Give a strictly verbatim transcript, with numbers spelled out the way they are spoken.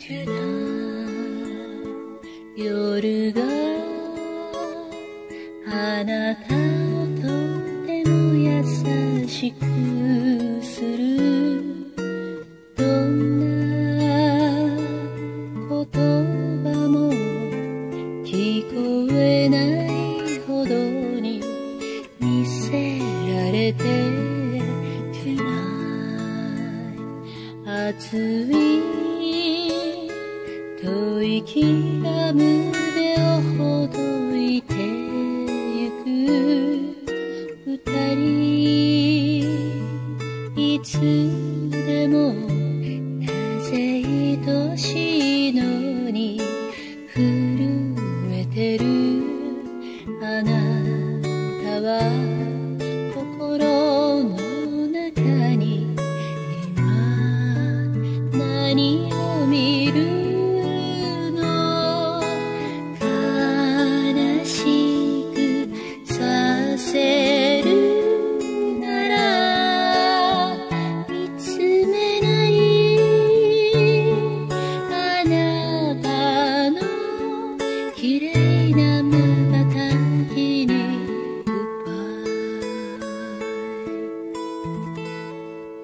夜があなたをとても優しくする。どんな言葉も聞こえないほどに見せられて Tonight 熱い吐息が胸をほどいてゆく。二人いつでもなぜ愛しいのに震えてる。あなたは心の中に今何を見る。綺麗